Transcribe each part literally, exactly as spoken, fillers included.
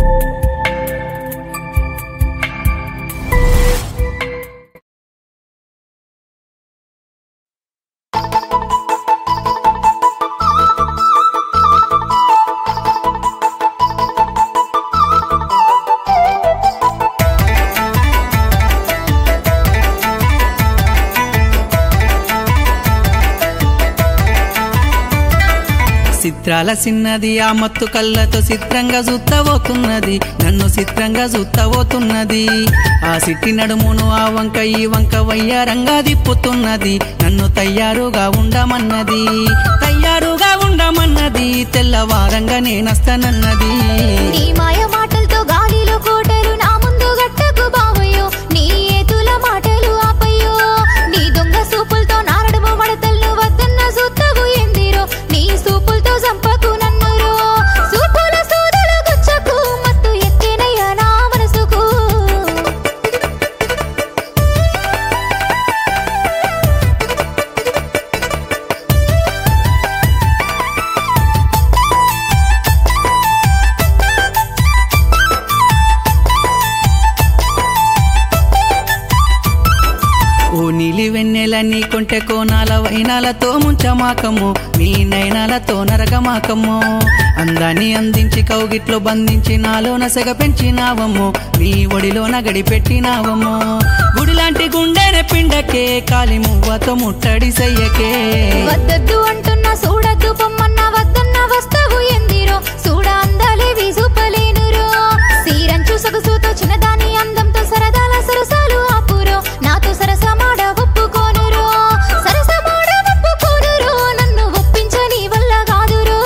చిత్రాల సిన్నది ఆ మత్తు కళ్ళతో చిత్రంగా చూత్తబోతున్నది, నన్ను చిత్రంగా చూత్తబోతున్నది. ఆ సిట్టి నడుమును ఆ వంక ఈ వంక వయ్యారంగా దిప్పుతున్నది, నన్ను తయారుగా ఉండమన్నది, తయారుగా ఉండమన్నది. తెల్లవారంగా నేనస్తానన్నది. నీ మాయ మాటలతో గాలిలో కోటలు నా ముందు గట్టకు బావయ్యో, నీ ఏతుల మాటలు ఆపయ్యో. నీ దొంగ సూపులతో నారడము మడతలను వద్దన్న సూత్తవు ఎందిరో, నీ సూపులతో సంపకు నన్నురో. సూపుల సూదుల గుచ్చకు మత్తు ఎక్కేనయ్యా నా మనసుకు. ఓ నీలి వెన్నెల నీ కొంటె కోనాల వైనాలతో ముంచమాకము, నీ నయనాలతో నరగమాకము. అందాన్ని అందించి కౌగిట్లో బంధించి నాలోన సెగ పెంచినావము, నీ ఒడిలోన గడి పెట్టినావము. గుడిలాంటి గుండెనే పిండకే కాలి మువ్వతో ముట్టడి చెయ్యకే. వద్దద్దు అంటున్నా చూడద్దు పొమ్మన్న వద్దన్న వస్తావు ఎందిరో, చూడ అందాలేవి చూపలేనురో. సీరంచు సొగసుతో చిన్నదాని అందంతో సరదాల సరసాలు ఆపురో, నాతో సరసమాడ ఒప్పుకోనురో, సరసమాడ ఒప్పుకోనురో. నన్ను ఒప్పించని వల్ల కాదురో.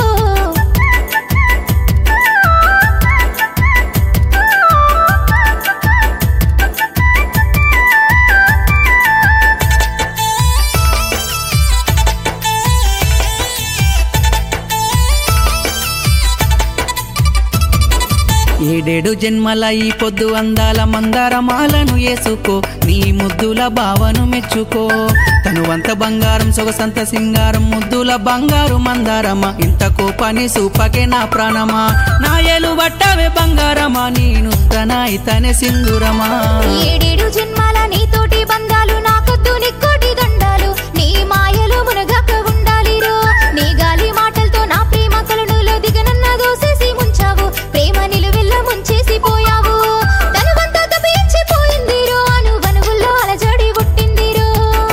ఏడేడు జన్మల ఈ పొద్దు అందాల మందారమాలను ఏసుకో, నీ ముద్దుల భావను మెచ్చుకో. తనువంత బంగారం సొగసంత సింగారం ముద్దుల బంగారు మందారమా, ఇంత కోపాన్ని సూపకే నా ప్రాణమా. నా ఏలు వట్టవే బంగారమా, నేను తన ఇతనే సింధురమా. ఏడేడు జన్మాల నీతోటి బంధాలు నాకొద్దు నిక్కోటి దండాలు, నీ మాయలు మునగక ఉండాలిరో. నీ గాలి మాటలతో నా ప్రేమ కలనులో దిగనన్న దోసేసి ముంచావు, ప్రేమ నిలువెల్ల ముంచేసి పోయావు. తనువంతా తప్పించిపోయిందిరో, అను వనువుల్లో అలజడి పుట్టిందిరో.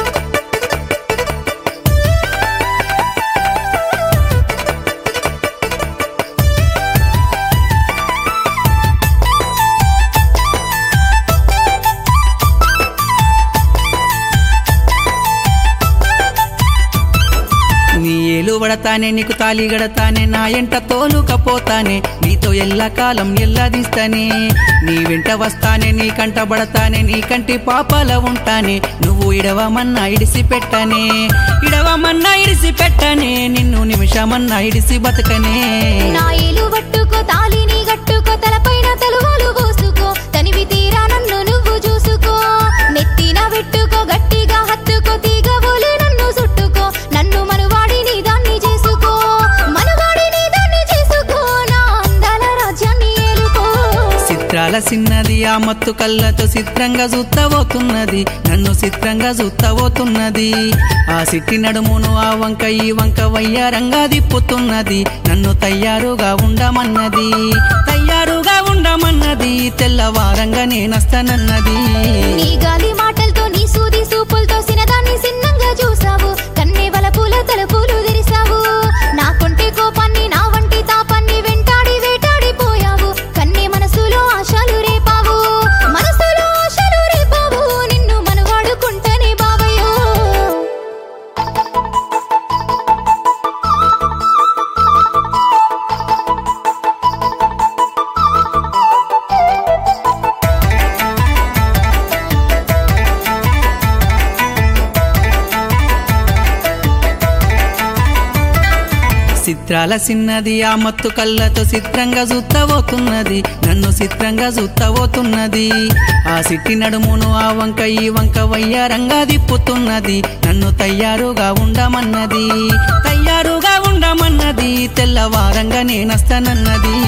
నీ ఏలు వడతానే నీకు తాలి గడతానే, నా ఎంట తోలుకపోతానే, నీతో ఎల్లకాలం ఎల్లదిస్తానే. నీ వెంట వస్తానే నీ కంట పడతానే, నీ కంటి పాపాల ఉంటానే. నువ్వు ఇడవమన్నా ఇడిసి పెట్టనే, ఇడవమన్నా ఇడిసి పెట్టనే, నిన్ను నిమిషమన్నా ఇడిసి బతకనే. నా ఏలు పట్టుకో తాలిని గట్టుకో, తలపైన తలువాలు పోసుకో, తనివి తీరా నన్ను నువ్వు చూసుకో. నెత్తిన పెట్టుకో గట్టిగా హత్తుకో, తీగబోలే నన్ను చుట్టుకో, నన్ను మనువాడి నీ దాన్ని చేసుకో, మనువాడి నీ దాన్ని చేసుకో, నా అందాల రాజ్యాన్ని ఏలుకో. చిత్రాల సిన్నది ఆ మత్తు కళ్ళతో చిత్రంగా చూత్తబోతున్నది, నన్ను చిత్రంగా చూత్తబోతున్నది. ఆ సిట్టి నడుమును ఆ వంక ఈ వంక వయ్యారంగా దిప్పుతున్నది, నన్ను తయారుగా ఉండమన్నది, తయారుగా ఉండమన్నది. తెల్లవారంగా నేనస్తానన్నది. నీ గాలి మాటలతో నీ సూది సూపులతో సినదాన్ని సిన్నంగా చూసావు, కన్నే వలపుల తలుపులు తెరిసావు. నా కొంటే కోపాన్ని నా వంటి తాపాన్ని వెంటాడి వేటాడిపోయావు, కన్నే మనసులో ఆశలు రేపావు, మనసులో ఆశలు రేపావు. నిన్ను మనవాడుకుంటనే బావయ్యో. చిత్రాల సిన్నది ఆ మత్తు కళ్ళతో చిత్రంగా చూత్తబోతున్నది, నన్ను చిత్రంగా చూత్తబోతున్నది. ఆ సిట్టి నడుమును ఆ వంక ఈ వంక వయ్యారంగా దిప్పుతున్నది, నన్ను తయారుగా ఉండమన్నది, తయారుగా ఉండమన్నది. తెల్లవారంగా నేనస్తానన్నది.